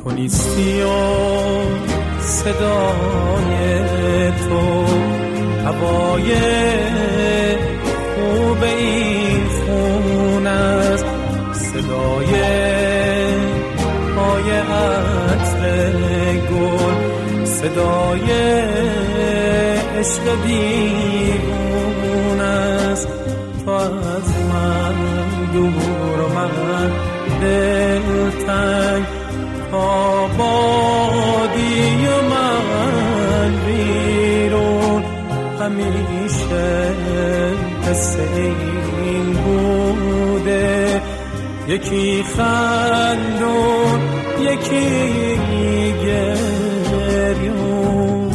تو نیستی و صدای تو هوای خوب این خون است، صدای پای عطر گل، صدای عشق دیوون است. تو از من دور و من دلتنگ، تا بادی و من بیرون، همیشه قصه این بوده، یکی خندون یکی گریون.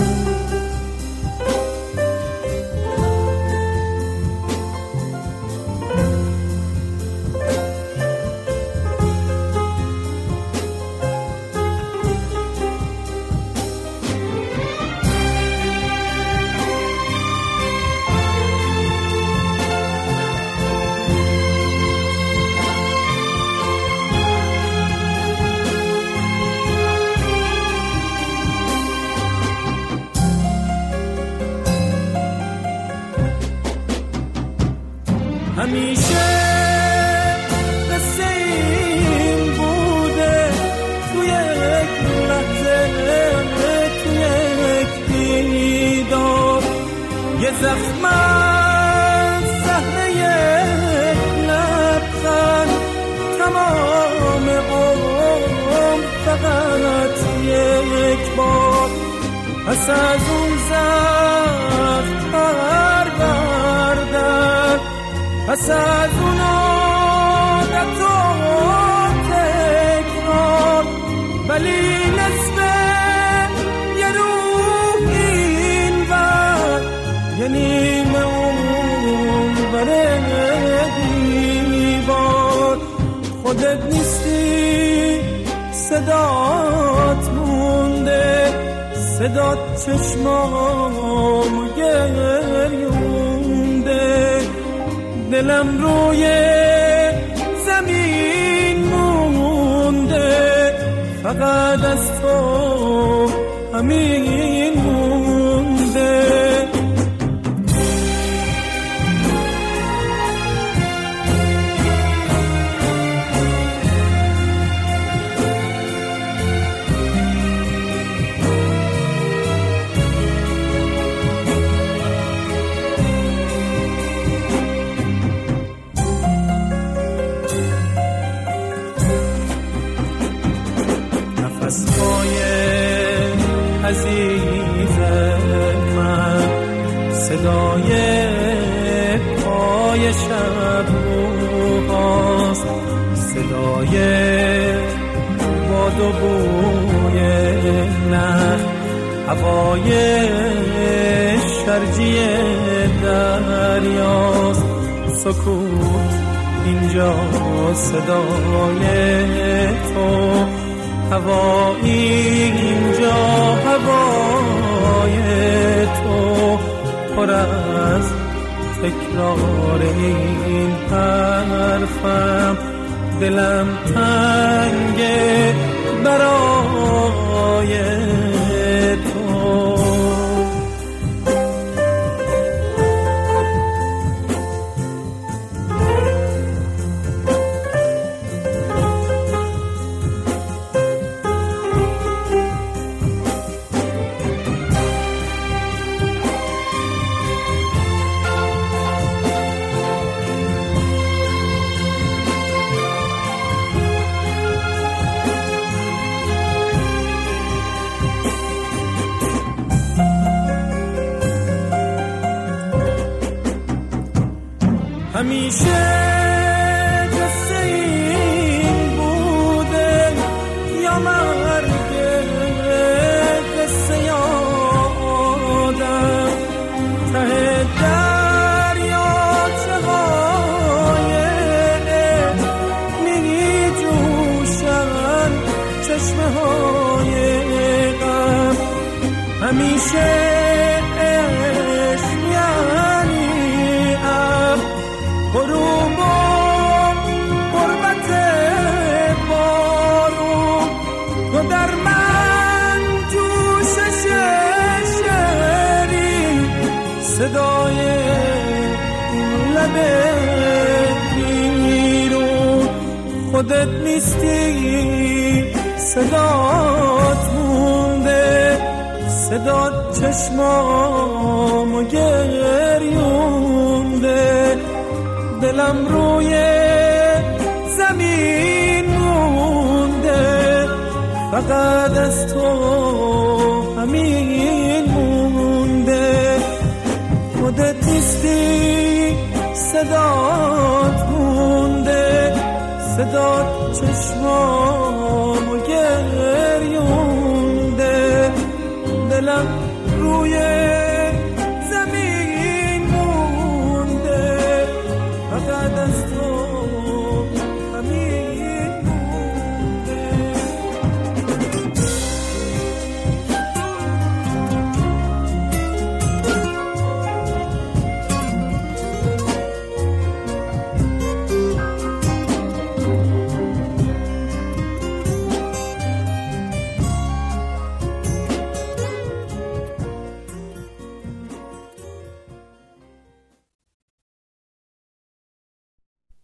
همیشه قصه این بوده، توی یک لحظه، توی یک دیدار، یه زخم زهره یک لبخند، تمام عمر فقط یک بار. پس از اون زخم بردن، پس از اون عادت و تکرار، ولی نصف یه روح این ور، یه نیمه اون بره دیوار. خودت نیستی، صدات مونده، صدات چشمامو گریونده، دلم روی زمین مونده، فقط از تو همین مونده. نفس‌های عزیز من، صدای پای شب روهاست، صدای باد و بوی نخ، هوای شرجی دریاست. سکوت اینجا صدای تو، هوا اینجا هوای تو، پر از تکرار این حرفم، دلم تنگه برای تو. همیشه قصه این بوده، یا مرگ قصه یا آدم، ته دریاچه های می جوشن چشمه های غم. همیشه عشق یعنی غروب و غربت بارون، تو در نیستی صدات مونده، صدات چشمامو گریونده، دلم روی زمین مونده، فقط از تو همین مونده. خودت نیستی صدات مونده، صدات چشمامو گریونده، دلم روی